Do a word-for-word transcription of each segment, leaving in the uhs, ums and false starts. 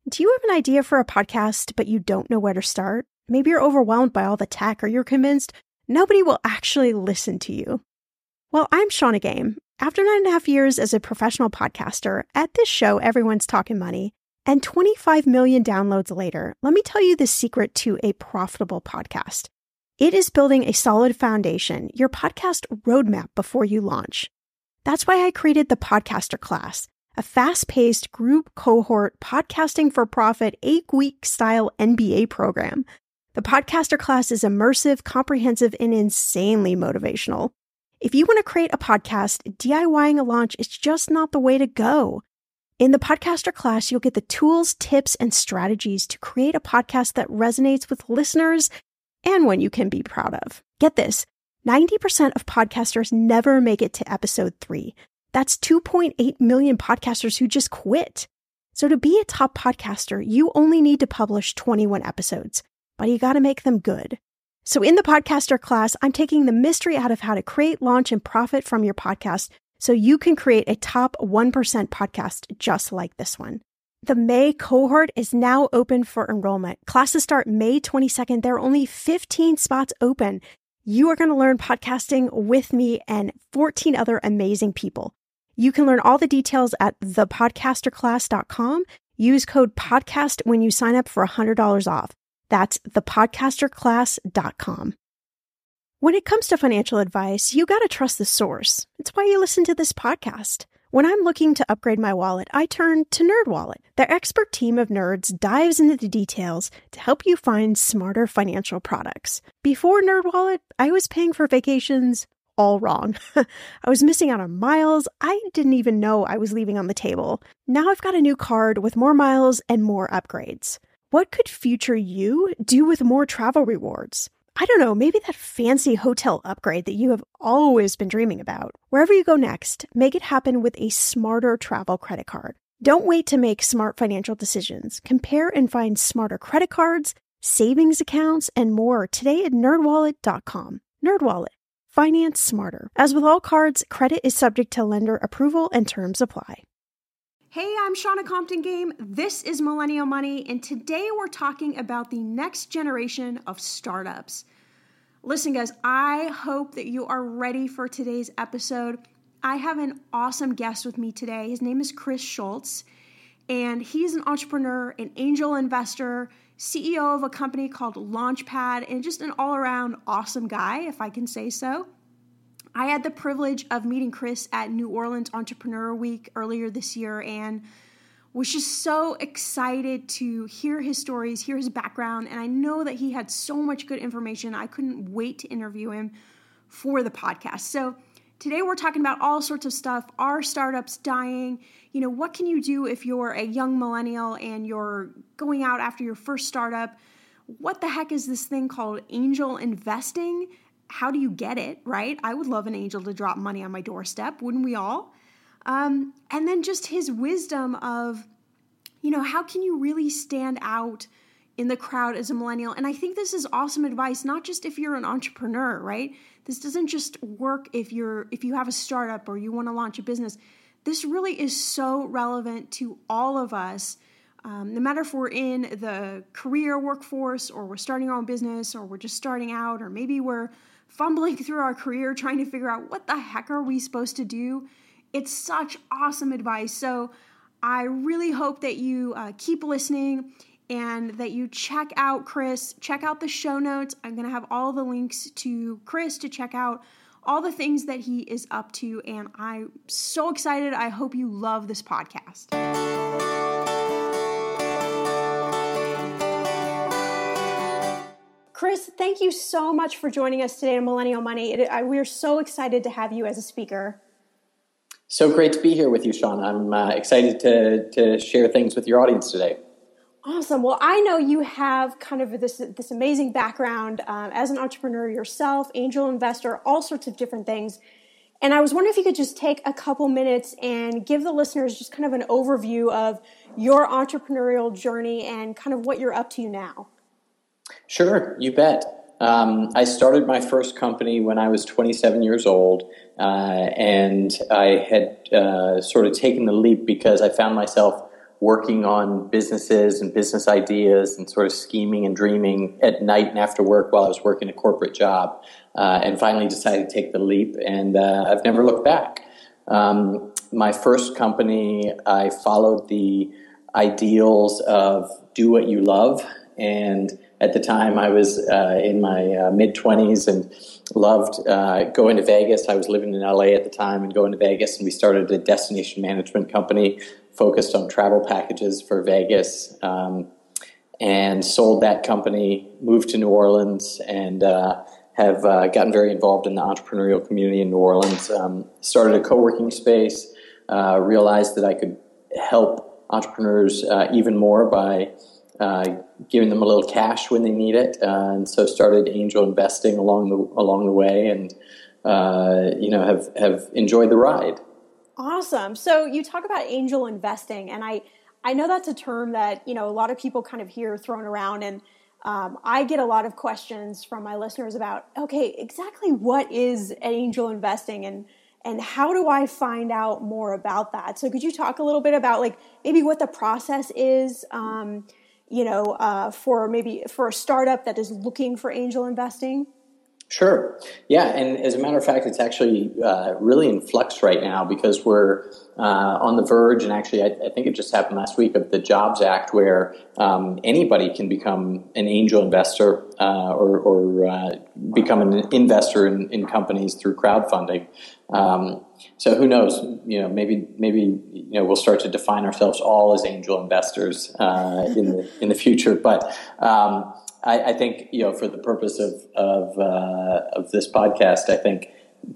Do you have an idea for a podcast, but you don't know where to start? Maybe you're overwhelmed by all the tech, or you're convinced nobody will actually listen to you. Well, I'm Shannah Game. After nine and a half years as a professional podcaster, at this show, everyone's talking money, and twenty-five million downloads later, let me tell you the secret to a profitable podcast. It is building a solid foundation, your podcast roadmap before you launch. That's why I created the Podcaster Class, a fast-paced group cohort podcasting for profit eight-week style M B A program. The Podcaster Class is immersive, comprehensive, and insanely motivational. If you want to create a podcast, DIYing a launch is just not the way to go. In the Podcaster Class, you'll get the tools, tips, and strategies to create a podcast that resonates with listeners and one you can be proud of. Get this, ninety percent of podcasters never make it to episode three. That's two point eight million podcasters who just quit. So to be a top podcaster, you only need to publish twenty-one episodes, but you got to make them good. So in the Podcaster Class, I'm taking the mystery out of how to create, launch, and profit from your podcast so you can create a top one percent podcast just like this one. The May cohort is now open for enrollment. Classes start May twenty-second. There are only fifteen spots open. You are going to learn podcasting with me and fourteen other amazing people. You can learn all the details at the podcaster class dot com. Use code PODCAST when you sign up for one hundred dollars off. That's the podcaster class dot com. When it comes to financial advice, you got to trust the source. It's why you listen to this podcast. When I'm looking to upgrade my wallet, I turn to NerdWallet. Their expert team of nerds dives into the details to help you find smarter financial products. Before NerdWallet, I was paying for vacations all wrong. I was missing out on miles I didn't even know I was leaving on the table. Now I've got a new card with more miles and more upgrades. What could future you do with more travel rewards? I don't know, maybe that fancy hotel upgrade that you have always been dreaming about. Wherever you go next, make it happen with a smarter travel credit card. Don't wait to make smart financial decisions. Compare and find smarter credit cards, savings accounts, and more today at nerd wallet dot com. NerdWallet. Finance smarter. As with all cards, credit is subject to lender approval and terms apply. Hey, I'm Shannah Compton Game. This is Millennial Money, and today we're talking about the next generation of startups. Listen, guys, I hope that you are ready for today's episode. I have an awesome guest with me today. His name is Chris Schultz, and he's an entrepreneur, an angel investor, C E O of a company called Launchpad, and just an all-around awesome guy, if I can say so. I had the privilege of meeting Chris at New Orleans Entrepreneur Week earlier this year and was just so excited to hear his stories, hear his background, and I know that he had so much good information. I couldn't wait to interview him for the podcast. So today we're talking about all sorts of stuff. Are startups dying? You know, what can you do if you're a young millennial and you're going out after your first startup? What the heck is this thing called angel investing? How do you get it, right? I would love an angel to drop money on my doorstep, wouldn't we all? Um, and then just his wisdom of, you know, how can you really stand out in the crowd as a millennial? And I think this is awesome advice, not just if you're an entrepreneur, right? This doesn't just work if you're if you have a startup or you want to launch a business. This really is so relevant to all of us, um, no matter if we're in the career workforce or we're starting our own business or we're just starting out or maybe we're fumbling through our career trying to figure out what the heck are we supposed to do. It's such awesome advice. So I really hope that you uh, keep listening and that you check out Chris, check out the show notes. I'm going to have all the links to Chris to check out all the things that he is up to. And I'm so excited. I hope you love this podcast. Chris, thank you so much for joining us today on Millennial Money. It, I, we're so excited to have you as a speaker. So great to be here with you, Sean. I'm uh, excited to to share things with your audience today. Awesome. Well, I know you have kind of this this amazing background um, as an entrepreneur yourself, angel investor, all sorts of different things. And I was wondering if you could just take a couple minutes and give the listeners just kind of an overview of your entrepreneurial journey and kind of what you're up to now. Sure, you bet. Um, I started my first company when I was twenty-seven years old, uh, and I had uh, sort of taken the leap because I found myself working on businesses and business ideas and sort of scheming and dreaming at night and after work while I was working a corporate job, uh, and finally decided to take the leap, and uh, I've never looked back. Um, my first company, I followed the ideals of do what you love, and at the time I was uh, in my uh, mid-twenties and loved uh, going to Vegas. I was living in L A at the time and going to Vegas, and we started a destination management company focused on travel packages for Vegas, um, and sold that company, moved to New Orleans, and uh, have uh, gotten very involved in the entrepreneurial community in New Orleans. Um, started a co-working space, uh, realized that I could help entrepreneurs uh, even more by uh, giving them a little cash when they need it, uh, and so started angel investing along the along the way, and uh, you know have have enjoyed the ride. Awesome. So you talk about angel investing, and I, I know that's a term that, you know, a lot of people kind of hear thrown around, and um, I get a lot of questions from my listeners about, okay, exactly what is angel investing, and and how do I find out more about that? So could you talk a little bit about like maybe what the process is, um, you know, uh, for maybe for a startup that is looking for angel investing? Sure. Yeah. And as a matter of fact, it's actually uh, really in flux right now because we're uh, on the verge, and actually I, I think it just happened last week, of the Jobs Act, where um, anybody can become an angel investor uh, or, or uh, become an investor in, in companies through crowdfunding. Um, so who knows, you know, maybe, maybe, you know, we'll start to define ourselves all as angel investors uh, in the, in the future. But, um, I, I think, you know, for the purpose of of, uh, of this podcast, I think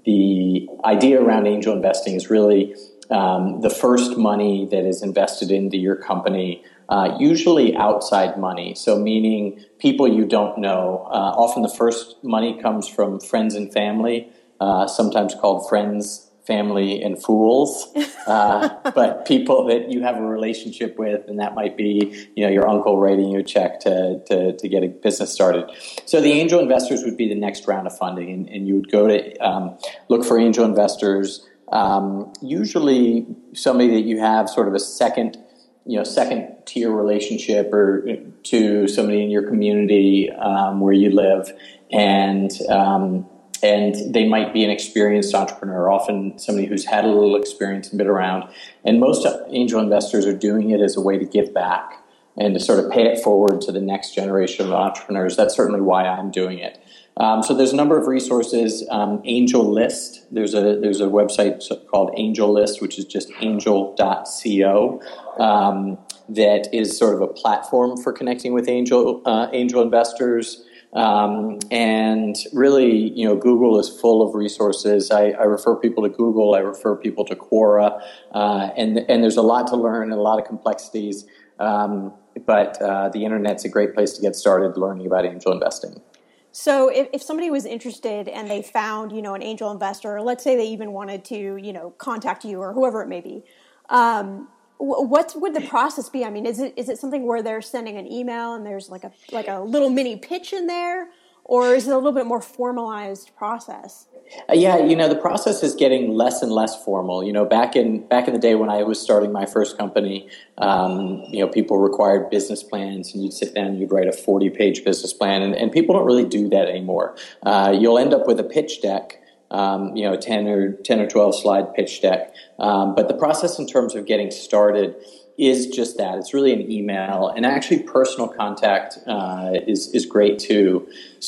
the idea around angel investing is really um, the first money that is invested into your company, uh, usually outside money. So meaning people you don't know. Uh, often the first money comes from friends and family, uh, sometimes called friends, family, and fools, uh, but people that you have a relationship with, and that might be, you know, your uncle writing you a check to, to, to get a business started. So the angel investors would be the next round of funding, and, and you would go to um, look for angel investors, um, usually somebody that you have sort of a second, you know, second tier relationship or to somebody in your community um, where you live, and um, And they might be an experienced entrepreneur, often somebody who's had a little experience and been around. And most angel investors are doing it as a way to give back and to sort of pay it forward to the next generation of entrepreneurs. That's certainly why I'm doing it. Um, so there's a number of resources. Um, AngelList, there's a there's a website called AngelList, which is just angel dot co, um, that is sort of a platform for connecting with angel uh, angel investors. Um, and really, you know, Google is full of resources. I, I refer people to Google. I refer people to Quora, uh, and and there's a lot to learn and a lot of complexities. Um, but uh, the internet's a great place to get started learning about angel investing. So if, if somebody was interested and they found, you know, an angel investor, or let's say they even wanted to, you know, contact you or whoever it may be, um, what would the process be? I mean, is it is it something where they're sending an email and there's like a like a little mini pitch in there, or is it a little bit more formalized process? Uh, yeah, you know, the process is getting less and less formal. You know, back in back in the day when I was starting my first company, um, you know, people required business plans, and you'd sit down and you'd write a forty-page business plan, and, and people don't really do that anymore. Uh, you'll end up with a pitch deck. Um, you know, ten or ten or twelve slide pitch deck. Um, but the process in terms of getting started is just that. It's really an email, and actually personal contact uh, is is great too.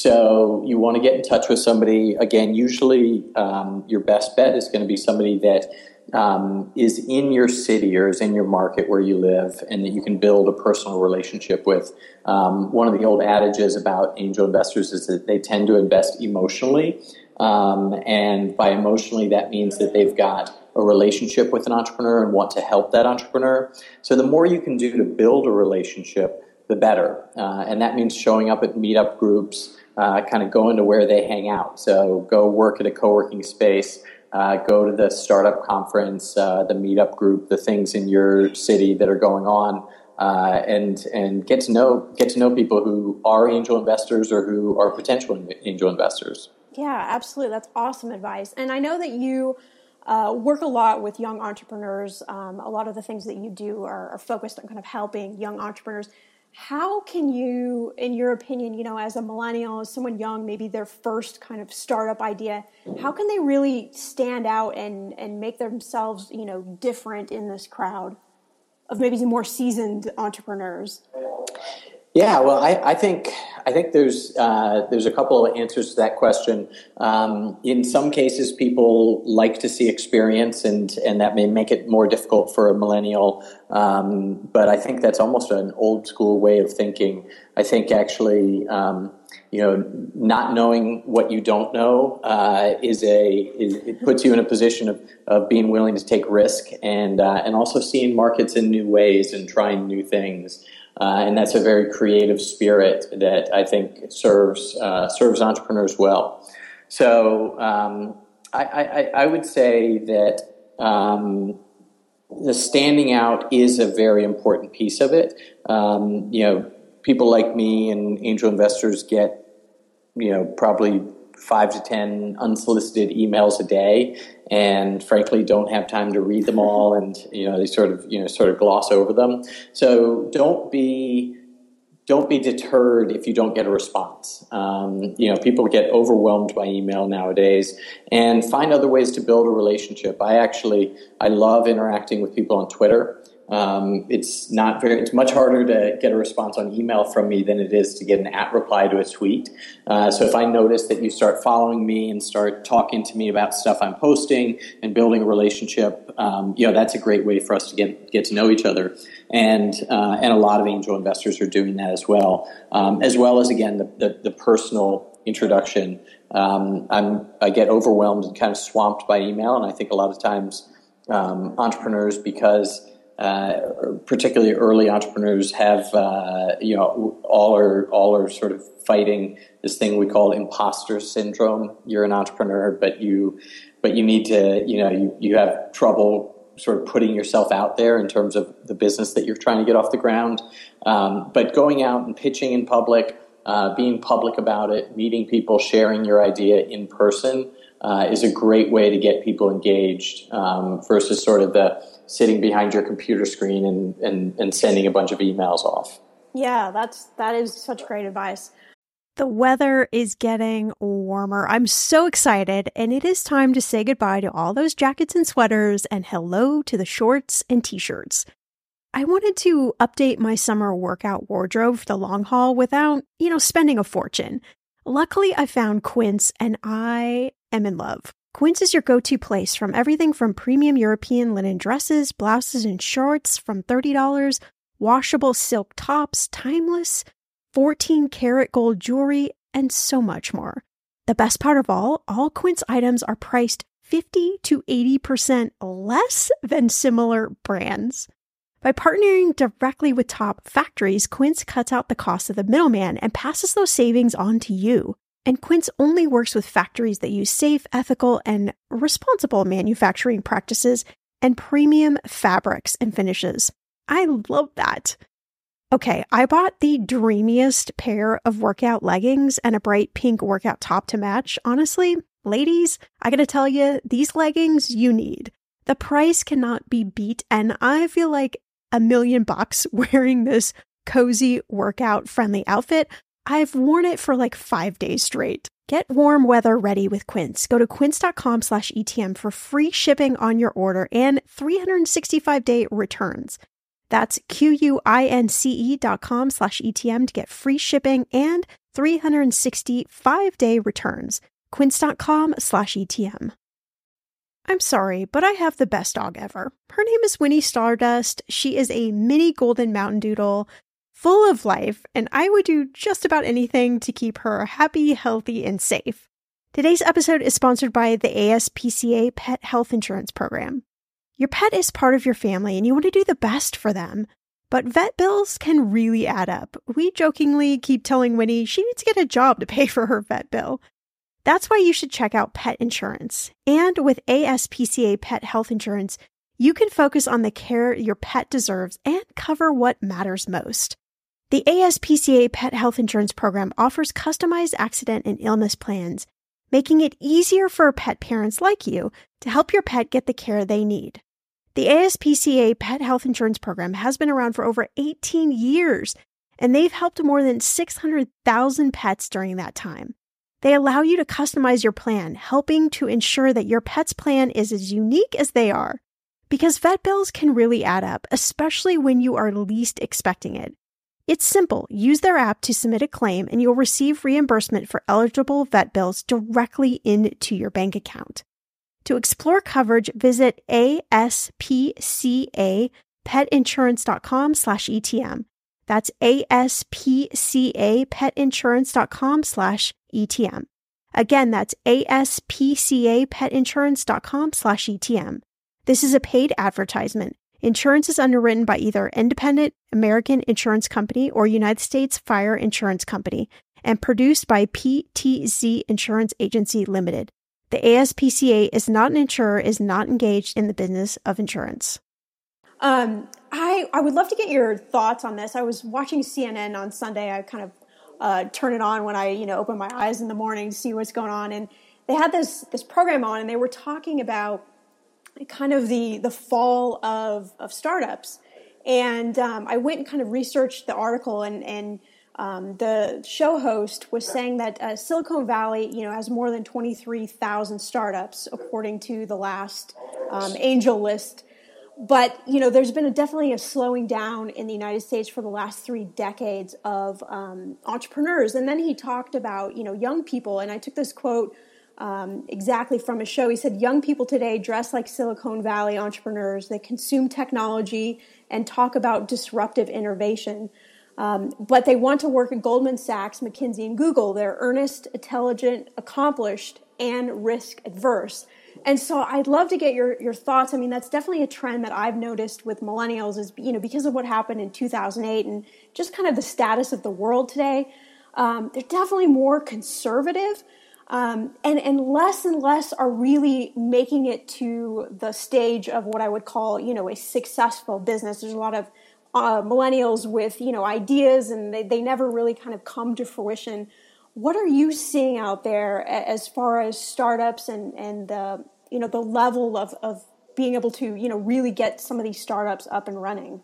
So you want to get in touch with somebody. Again, usually um, your best bet is going to be somebody that um, is in your city or is in your market where you live, and that you can build a personal relationship with. Um, one of the old adages about angel investors is that they tend to invest emotionally. Um, and by emotionally, that means that they've got a relationship with an entrepreneur and want to help that entrepreneur. So the more you can do to build a relationship, the better. Uh, and that means showing up at meetup groups, uh, kind of going to where they hang out. So go work at a co-working space, uh, go to the startup conference, uh, the meetup group, the things in your city that are going on. Uh, and and get to know get to know people who are angel investors or who are potential angel investors. Yeah, absolutely. That's awesome advice. And I know that you uh, work a lot with young entrepreneurs. Um, a lot of the things that you do are, are focused on kind of helping young entrepreneurs. How can you, in your opinion, you know, as a millennial, as someone young, maybe their first kind of startup idea, how can they really stand out and, and make themselves, you know, different in this crowd of maybe more seasoned entrepreneurs? Yeah, well, I, I think I think there's uh, there's a couple of answers to that question. Um, in some cases, people like to see experience, and and that may make it more difficult for a millennial. Um, but I think that's almost an old school way of thinking. I think actually, um, you know, not knowing what you don't know uh, is a is, it puts you in a position of, of being willing to take risk, and uh, and also seeing markets in new ways and trying new things. Uh, and that's a very creative spirit that I think serves uh, serves entrepreneurs well. So um, I, I, I would say that um, the standing out is a very important piece of it. Um, you know, people like me and angel investors get, you know, probably five to ten unsolicited emails a day, and frankly don't have time to read them all, and you know they sort of you know sort of gloss over them. So don't be don't be deterred if you don't get a response. Um, you know, people get overwhelmed by email nowadays, and find other ways to build a relationship. I actually I love interacting with people on Twitter. Um, it's not very, it's much harder to get a response on email from me than it is to get an at reply to a tweet. Uh, so if I notice that you start following me and start talking to me about stuff I'm posting and building a relationship, um, you know, that's a great way for us to get, get to know each other. And, uh, and a lot of angel investors are doing that as well. Um, as well as, again, the, the, the personal introduction. Um, I'm, I get overwhelmed and kind of swamped by email. And I think a lot of times, um, entrepreneurs, because Uh, particularly early entrepreneurs have, uh, you know, all are all are sort of fighting this thing we call imposter syndrome. You're an entrepreneur, but you, but you need to, you know, you, you have trouble sort of putting yourself out there in terms of the business that you're trying to get off the ground. Um, but going out and pitching in public, uh, being public about it, meeting people, sharing your idea in person uh, is a great way to get people engaged um, versus sort of the sitting behind your computer screen and, and, and sending a bunch of emails off. Yeah, that's that is such great advice. The weather is getting warmer. I'm so excited, and it is time to say goodbye to all those jackets and sweaters and hello to the shorts and t-shirts. I wanted to update my summer workout wardrobe for the long haul without, you know, spending a fortune. Luckily, I found Quince, and I am in love. Quince is your go-to place from everything from premium European linen dresses, blouses, and shorts from thirty dollars, washable silk tops, timeless, fourteen karat gold jewelry, and so much more. The best part of all, all Quince items are priced fifty to eighty percent less than similar brands. By partnering directly with top factories, Quince cuts out the cost of the middleman and passes those savings on to you. And Quince only works with factories that use safe, ethical, and responsible manufacturing practices and premium fabrics and finishes. I love that. Okay, I bought the dreamiest pair of workout leggings and a bright pink workout top to match. Honestly, ladies, I gotta tell you, these leggings you need. The price cannot be beat, and I feel like a million bucks wearing this cozy workout-friendly outfit. I've worn it for like five days straight. Get warm weather ready with Quince. Go to quince.com slash ETM for free shipping on your order and three hundred sixty-five day returns. That's Q-U-I-N-C-E dot com slash ETM to get free shipping and three hundred sixty-five day returns. Quince.com slash ETM. I'm sorry, but I have the best dog ever. Her name is Winnie Stardust. She is a mini golden mountain doodle, full of life, and I would do just about anything to keep her happy, healthy, and safe. Today's episode is sponsored by the A S P C A Pet Health Insurance Program. Your pet is part of your family, and you want to do the best for them. But vet bills can really add up. We jokingly keep telling Winnie she needs to get a job to pay for her vet bill. That's why you should check out pet insurance. And with A S P C A Pet Health Insurance, you can focus on the care your pet deserves and cover what matters most. The A S P C A Pet Health Insurance Program offers customized accident and illness plans making it easier for pet parents like you to help your pet get the care they need. The A S P C A Pet Health Insurance Program has been around for over eighteen years, and they've helped more than six hundred thousand pets during that time. They allow you to customize your plan, helping to ensure that your pet's plan is as unique as they are. Because vet bills can really add up, especially when you are least expecting it. It's simple. Use their app to submit a claim, and you'll receive reimbursement for eligible vet bills directly into your bank account. To explore coverage, visit aspcapetinsurance.com slash ETM. That's aspcapetinsurance.com slash ETM. Again, that's aspcapetinsurance.com slash ETM. This is a paid advertisement. Insurance is underwritten by either Independent American Insurance Company or United States Fire Insurance Company and produced by P T Z Insurance Agency Limited. The A S P C A is not an insurer, is not engaged in the business of insurance. Um, I, I would love to get your thoughts on this. I was watching C N N on Sunday. I kind of uh, turn it on when I, you know, open my eyes in the morning to see what's going on. And they had this this program on, and they were talking about kind of the the fall of of startups. And um, I went and kind of researched the article, and and um, the show host was saying that uh, Silicon Valley, you know, has more than twenty-three thousand startups according to the last um, angel list. But, you know, there's been a, definitely a slowing down in the United States for the last three decades of um, entrepreneurs. And then he talked about, you know, young people. And I took this quote um, exactly from his show. He said, young people today dress like Silicon Valley entrepreneurs. They consume technology and talk about disruptive innovation. Um, but they want to work at Goldman Sachs, McKinsey, and Google. They're earnest, intelligent, accomplished, and risk adverse. And so I'd love to get your, your thoughts. I mean, that's definitely a trend that I've noticed with millennials is, you know, because of what happened in two thousand eight and just kind of the status of the world today. Um, they're definitely more conservative, um, and, and less and less are really making it to the stage of what I would call, you know, a successful business. There's a lot of uh, millennials with, you know, ideas, and they, they never really kind of come to fruition. What are you seeing out there as far as startups and, and the, you know, the level of, of being able to, you know, really get some of these startups up and running?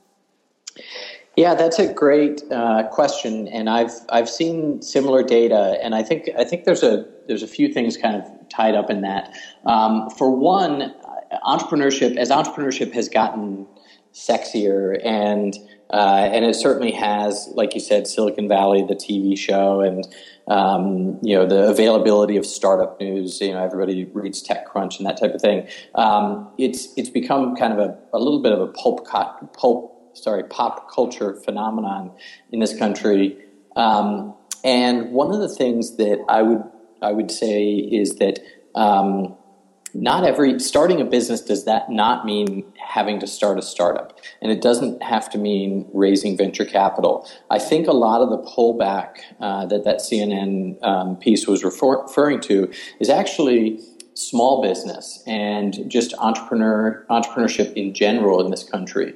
Yeah, that's a great uh, question, and I've I've seen similar data, and I think I think there's a there's a few things kind of tied up in that. Um, for one, entrepreneurship as entrepreneurship has gotten sexier, and uh, and it certainly has, like you said, Silicon Valley, the T V show, and um, you know, the availability of startup news. You know, everybody reads TechCrunch and that type of thing. Um, it's it's become kind of a, a little bit of a pulp pulp. sorry, pop culture phenomenon in this country. Um, and one of the things that I would I would say is that um, not every starting a business does that not mean having to start a startup, and it doesn't have to mean raising venture capital. I think a lot of the pullback uh, that that C N N um, piece was refer- referring to is actually small business and just entrepreneur entrepreneurship in general in this country.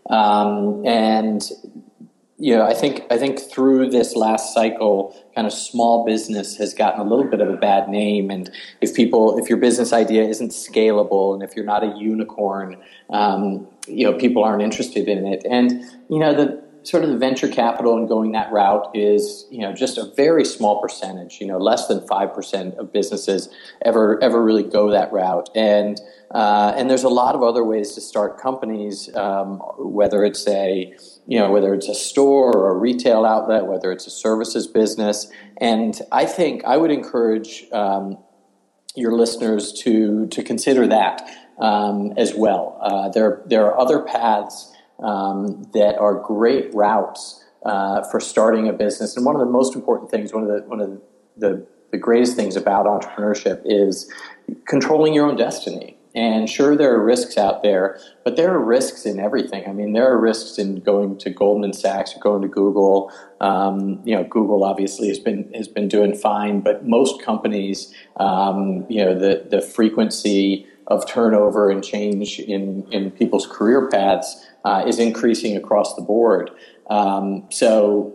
Um, and, you know, I think, I think through this last cycle, kind of small business has gotten a little bit of a bad name. And if people, if your business idea isn't scalable and if you're not a unicorn, um, you know, people aren't interested in it. And, you know, the sort of the venture capital and going that route is, you know, just a very small percentage, you know, less than five percent of businesses ever, ever really go that route. And, Uh, and there's a lot of other ways to start companies, um, whether it's a, you know, whether it's a store or a retail outlet, whether it's a services business. And I think I would encourage um, your listeners to to consider that um, as well. Uh, there there are other paths um, that are great routes uh, for starting a business. And one of the most important things, one of the one of the the greatest things about entrepreneurship is controlling your own destiny. And sure, there are risks out there, but there are risks in everything. I mean, there are risks in going to Goldman Sachs, going to Google. Um, you know, Google obviously has been has been doing fine, but most companies, um, you know, the the frequency of turnover and change in in people's career paths uh, is increasing across the board. Um, so.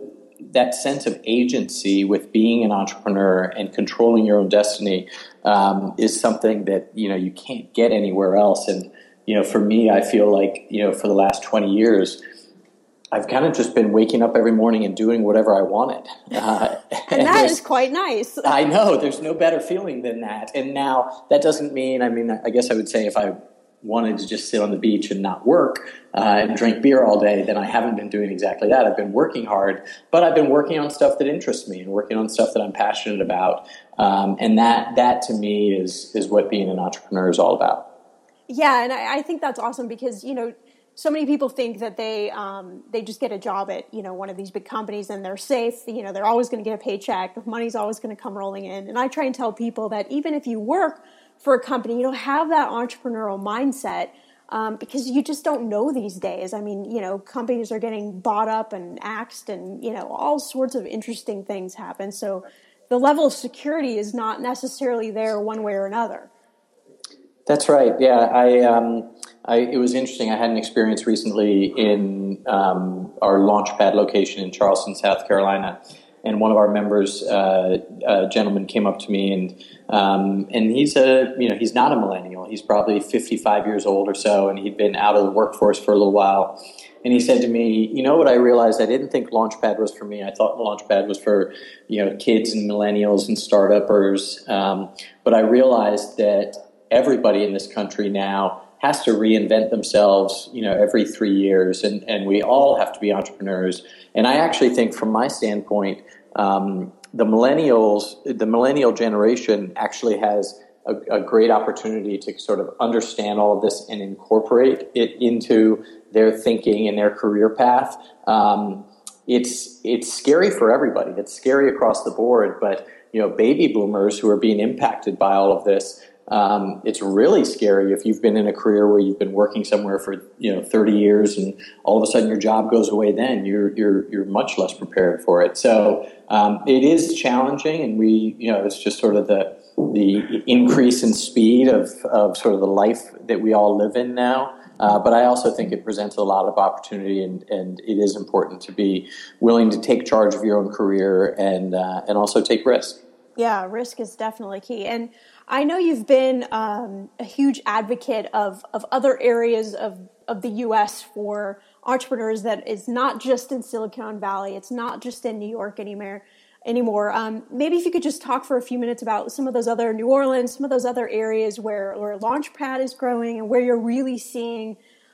that sense of agency with being an entrepreneur and controlling your own destiny um, is something that, you know, you can't get anywhere else. And, you know, for me, I feel like, you know, for the last twenty years, I've kind of just been waking up every morning and doing whatever I wanted. Uh, and, and that is quite nice. I know. There's no better feeling than that. And now that doesn't mean, I mean, I guess I would say if I wanted to just sit on the beach and not work uh, and drink beer all day, then I haven't been doing exactly that. I've been working hard, but I've been working on stuff that interests me and working on stuff that I'm passionate about. Um, and that, that to me is, is what being an entrepreneur is all about. Yeah. And I, I think that's awesome because, you know, so many people think that they um, they just get a job at, you know, one of these big companies and they're safe. You know, they're always going to get a paycheck. Money's always going to come rolling in. And I try and tell people that even if you work for a company, you don't have that entrepreneurial mindset um, because you just don't know these days. I mean, you know, companies are getting bought up and axed and, you know, all sorts of interesting things happen. So the level of security is not necessarily there one way or another. That's right. Yeah, I, um, I, it was interesting. I had an experience recently in um, our Launchpad location in Charleston, South Carolina, and one of our members, uh, a gentleman, came up to me, and um, and he's a you know he's not a millennial. He's probably fifty-five years old or so, and he'd been out of the workforce for a little while. And he said to me, "You know what? I realized I didn't think Launchpad was for me. I thought Launchpad was for you know kids and millennials and startuppers, um, but I realized that everybody in this country now has to reinvent themselves, you know, every three years, and, and we all have to be entrepreneurs." And I actually think, from my standpoint, um, the millennials, the millennial generation, actually has a, a great opportunity to sort of understand all of this and incorporate it into their thinking and their career path. Um, it's it's scary for everybody. It's scary across the board, but you know, baby boomers who are being impacted by all of this. Um, it's really scary if you've been in a career where you've been working somewhere for you know thirty years, and all of a sudden your job goes away. Then you're you're you're much less prepared for it. So um, it is challenging, and we you know it's just sort of the the increase in speed of of sort of the life that we all live in now. Uh, but I also think it presents a lot of opportunity, and, and it is important to be willing to take charge of your own career and uh, and also take risk. Yeah, risk is definitely key. And I know you've been um, a huge advocate of, of other areas of, of the U S for entrepreneurs, that it's not just in Silicon Valley. It's not just in New York anymore. anymore. Um, maybe if you could just talk for a few minutes about some of those other New Orleans, some of those other areas where, where Launchpad is growing and where you're really seeing,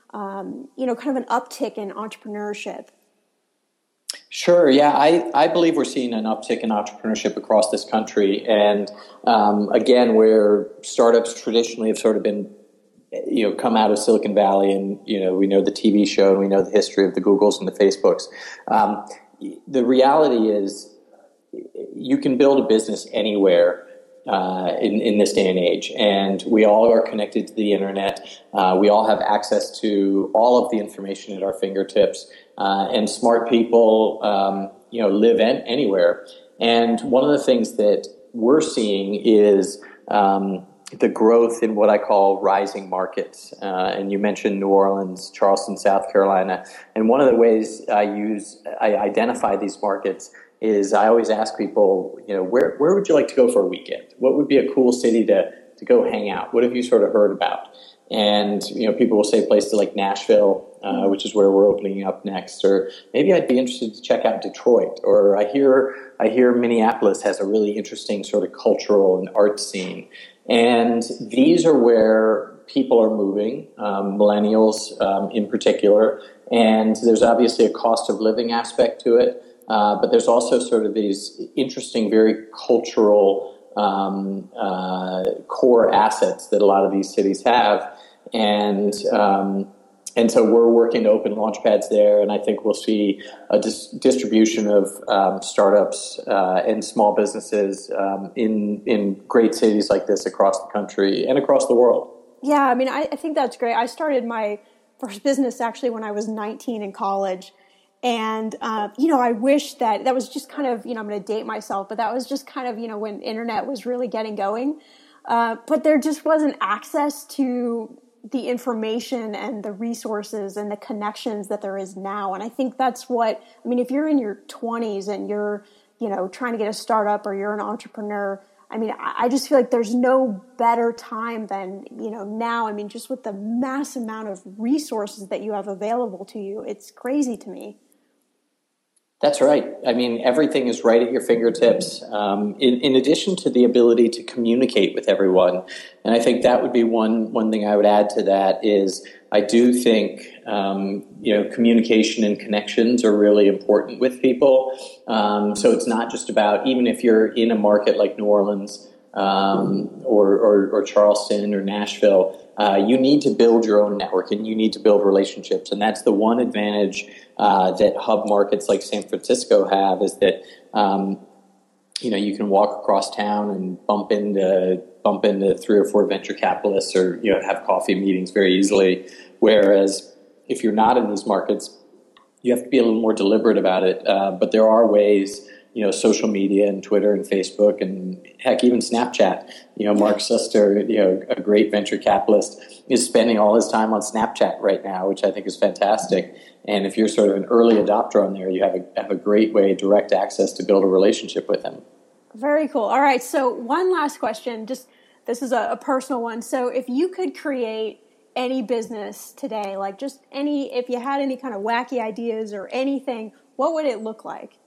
um, you know, kind of an uptick in entrepreneurship. Sure. Yeah, I, I believe we're seeing an uptick in entrepreneurship across this country. And um, again, where startups traditionally have sort of been, you know, come out of Silicon Valley, and, you know, we know the T V show and we know the history of the Googles and the Facebooks. Um, the reality is you can build a business anywhere uh, in, in this day and age. And we all are connected to the internet. Uh, we all have access to all of the information at our fingertips. Uh, and smart people, um, you know, live in, anywhere. And one of the things that we're seeing is um, the growth in what I call rising markets. Uh, and you mentioned New Orleans, Charleston, South Carolina. And one of the ways I use, I identify these markets is I always ask people, you know, where where would you like to go for a weekend? What would be a cool city to to go hang out? What have you sort of heard about? And, you know, people will say places like Nashville, uh, which is where we're opening up next, or maybe I'd be interested to check out Detroit, or I hear I hear Minneapolis has a really interesting sort of cultural and art scene. And these are where people are moving, um, millennials um, in particular, and there's obviously a cost of living aspect to it, uh, but there's also sort of these interesting, very cultural Um, uh, core assets that a lot of these cities have, and um, and so we're working to open launchpads there, and I think we'll see a dis- distribution of um, startups uh, and small businesses um, in in great cities like this across the country and across the world. Yeah, I mean, I, I think that's great. I started my first business actually when I was nineteen in college. And, uh, you know, I wish that that was just kind of, you know, I'm going to date myself, but that was just kind of, you know, when internet was really getting going. Uh, but there just wasn't access to the information and the resources and the connections that there is now. And I think that's what, I mean, if you're in your twenties and you're, you know, trying to get a startup or you're an entrepreneur, I mean, I just feel like there's no better time than, you know, now. I mean, just with the mass amount of resources that you have available to you, it's crazy to me. That's right. I mean, everything is right at your fingertips, um, in, in addition to the ability to communicate with everyone. And I think that would be one one thing I would add to that is I do think, um, you know, communication and connections are really important with people. Um, so it's not just about, even if you're in a market like New Orleans um, or, or, or Charleston or Nashville, uh, you need to build your own network and you need to build relationships. And that's the one advantage uh, that hub markets like San Francisco have, is that, um, you know, you can walk across town and bump into bump into three or four venture capitalists, or, you know, have coffee meetings very easily. Whereas if you're not in these markets, you have to be a little more deliberate about it. Uh, but there are ways, you know, social media and Twitter and Facebook and heck, even Snapchat. You know, Mark Suster, you know, a great venture capitalist, is spending all his time on Snapchat right now, which I think is fantastic. And if you're sort of an early adopter on there, you have a have a great way, direct access to build a relationship with him. Very cool. All right. So one last question. Just this is a, a personal one. So if you could create any business today, like just any, if you had any kind of wacky ideas or anything, what would it look like?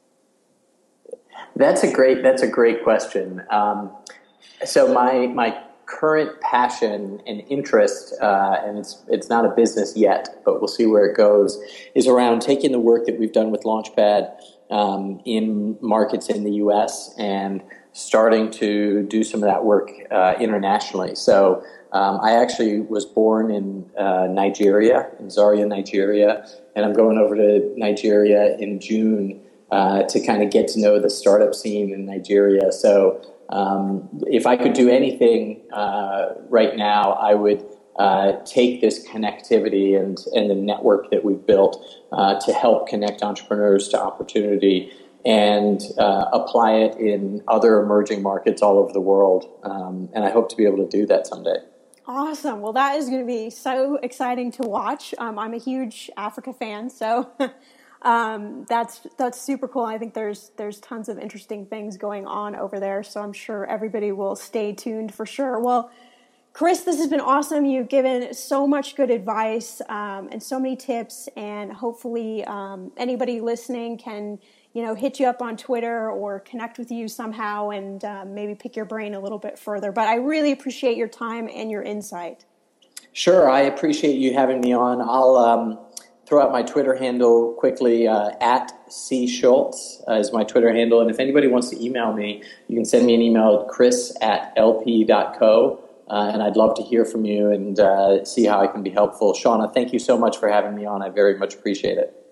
That's a great. That's a great question. Um, so my my current passion and interest, uh, and it's it's not a business yet, but we'll see where it goes, is around taking the work that we've done with Launchpad um, in markets in the U S and starting to do some of that work uh, internationally. So um, I actually was born in uh, Nigeria, in Zaria, Nigeria, and I'm going over to Nigeria in June uh, to kind of get to know the startup scene in Nigeria. So um, if I could do anything uh, right now, I would uh, take this connectivity and, and the network that we've built uh, to help connect entrepreneurs to opportunity and uh, apply it in other emerging markets all over the world. Um, and I hope to be able to do that someday. Awesome. Well, that is going to be so exciting to watch. Um, I'm a huge Africa fan, so um, that's that's super cool. I think there's there's tons of interesting things going on over there, so I'm sure everybody will stay tuned for sure. Well, Chris, this has been awesome. You've given so much good advice um, and so many tips, and hopefully um, anybody listening can, you know, hit you up on Twitter or connect with you somehow and uh, maybe pick your brain a little bit further. But I really appreciate your time and your insight. Sure. I appreciate you having me on. I'll um, throw out my Twitter handle quickly. Uh, at C Schultz uh, is my Twitter handle. And if anybody wants to email me, you can send me an email at chris at lp dot co. Uh, and I'd love to hear from you and uh, see how I can be helpful. Shauna, thank you so much for having me on. I very much appreciate it.